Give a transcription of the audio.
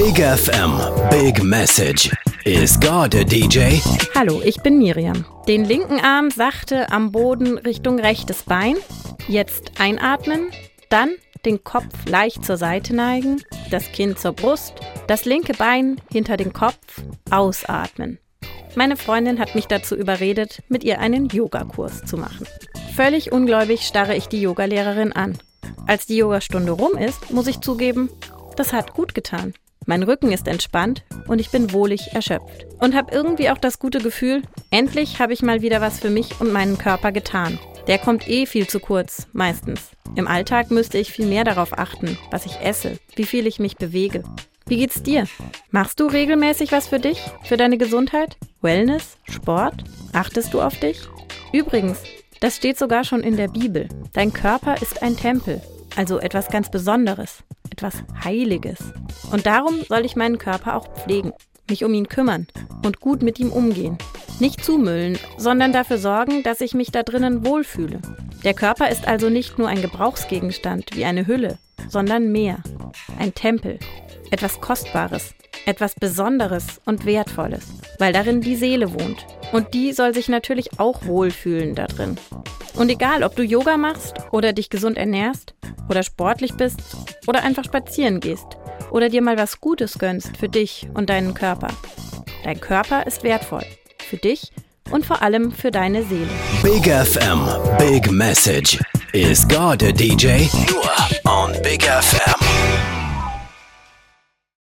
Big FM, Big Message. Is God a DJ? Hallo, ich bin Miriam. Den linken Arm sachte am Boden Richtung rechtes Bein. Jetzt einatmen, dann den Kopf leicht zur Seite neigen, das Kinn zur Brust, das linke Bein hinter den Kopf, ausatmen. Meine Freundin hat mich dazu überredet, mit ihr einen Yogakurs zu machen. Völlig ungläubig starre ich die Yogalehrerin an. Als die Yogastunde rum ist, muss ich zugeben, das hat gut getan. Mein Rücken ist entspannt und ich bin wohlig erschöpft. Und habe irgendwie auch das gute Gefühl, endlich habe ich mal wieder was für mich und meinen Körper getan. Der kommt viel zu kurz, meistens. Im Alltag müsste ich viel mehr darauf achten, was ich esse, wie viel ich mich bewege. Wie geht's dir? Machst du regelmäßig was für dich, für deine Gesundheit? Wellness? Sport? Achtest du auf dich? Übrigens, das steht sogar schon in der Bibel. Dein Körper ist ein Tempel, also etwas ganz Besonderes, etwas Heiliges. Und darum soll ich meinen Körper auch pflegen, mich um ihn kümmern und gut mit ihm umgehen. Nicht zumüllen, sondern dafür sorgen, dass ich mich da drinnen wohlfühle. Der Körper ist also nicht nur ein Gebrauchsgegenstand wie eine Hülle, sondern mehr. Ein Tempel, etwas Kostbares, etwas Besonderes und Wertvolles, weil darin die Seele wohnt. Und die soll sich natürlich auch wohlfühlen da drin. Und egal, ob du Yoga machst oder dich gesund ernährst oder sportlich bist oder einfach spazieren gehst oder dir mal was Gutes gönnst für dich und deinen Körper. Dein Körper ist wertvoll. Für dich und vor allem für deine Seele. Big FM, Big Message. Is God a DJ? Nur on Big FM.